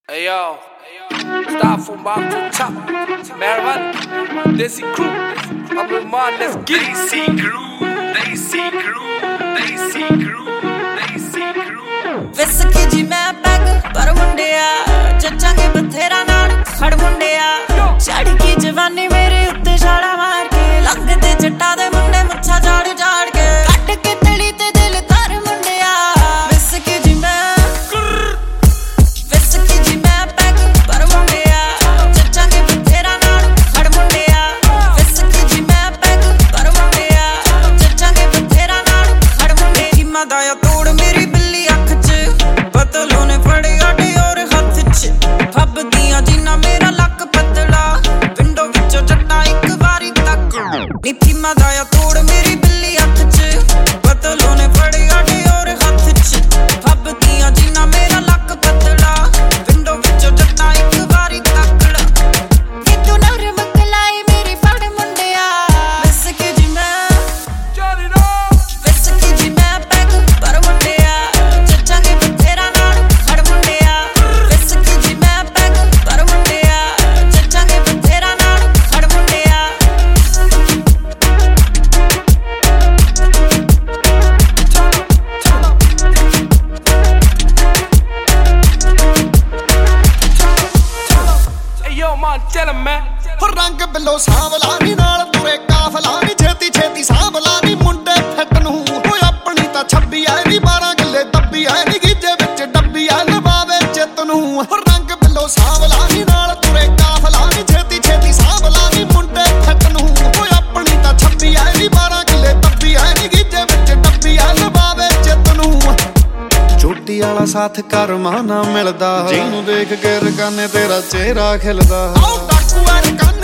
Hey yo, start from bottom to top. Marijuana, Desi Crew. I'm with mine, let's get it. Desi Crew, Desi Crew, Desi Crew, Desi Crew. Whiskey ji मैं peg पर मुंडिया जच्चांगे बथेरा नाल खड़ मुंडिया चढ़ की जवानी मेरे उत्ते छाड़ा मार के लंघदे जट्टा दे मुंडे मुच्छा झाड़ झाड़ के कट के तली ते दिल तार मुंडिया whiskey ji मैं पैग पर मुंडिया जच्चांगे बथेरा नाल खड़ मुंडिया whiskey ji मैं पैग पर मुंडिया जच्चांगे बथेरा नाल खड़ मुंडे हिम्मा दाया तोड़ मेरी बिल्ली अख च बदलों ने फड़े आटे और हाथ च फब दिया जीना मेरा लक पतला विंडो विचों जट्टा एक वारी तक नी हिम्मा दाया तोड़ मेरी बिल्ली अख च बदलों ने फड़े आटे और हाथ च फब दिया जीना मेरा लक पतला विंडो विचों जट्टा एक वारी तकड़ा नी तू नरम कलाई मेरी फड़ मुंडिया whiskey जी मैं whiskey जी मैं पैग पर मुंडिया जच्चांगे बथेरा नाल खड़ मुंडिया whiskey जी मैं पैग पर मुंडिया जच्चांगे बथेरा नाल खड़ मुंडिया Hey yo, man, tell him, man. ਹੋ ਰੰਗ ਬਿੱਲੋ ਸਾਂਵਲਾ ਨੀ ਨਾਲ ਤੁਰੇ ਕਾਫਲਾ ਨੀ ਛੇਤੀ ਛੇਤੀ ਸਾਂਵਲਾ ਨੀ ਮੁੰਡੇ ਫਿੱਟ ਨੂੰ ਹੋ ਆਪਣੀ ਤਾਂ 26 ਐ ਨੀ 12 ਕਿੱਲੇ ਦੱਬੀ ਐ ਨੀ ਗੀਜੇ ਵਿੱਚ ਡੱਬੀ ਐ ਲਵਾਵੇ ਚਿੱਤ ਨੂੰ ਹੋ ਰੰਗ ਬਿੱਲੋ ਸਾਂਵਲਾ ਨੀ ਨਾਲ ਤੁਰੇ ਕਾਫਲਾ ਨੀ ਛੇਤੀ ਛੇਤੀ ਸਾਂਵਲਾ ਨੀ ਮੁੰਡੇ ਫਿੱਟ ਨੂੰ ਹੋ ਆਪਣੀ ਤਾਂ 26 ਐ ਨੀ 12 ਕਿੱਲੇ ਦੱਬੀ ਐ ਨੀ ਗੀਜੇ ਵਿੱਚ ਡੱਬੀ ਐ ਲਵਾਵੇ ਚਿੱਤ ਨੂੰ ਚੋਟੀ ਵਾਲਾ ਸਾਥ ਕਰਮਾ ਨਾ ਮਿਲਦਾ ਜਿਹਨੂੰ ਦੇਖ ਕੇ ਰਕਾਨੇ ਤੇਰਾ ਚਿਹਰਾ ਖਿਲਦਾ ਆਓ ਡਾਕੂ ਐ ਰਕਾਨੇ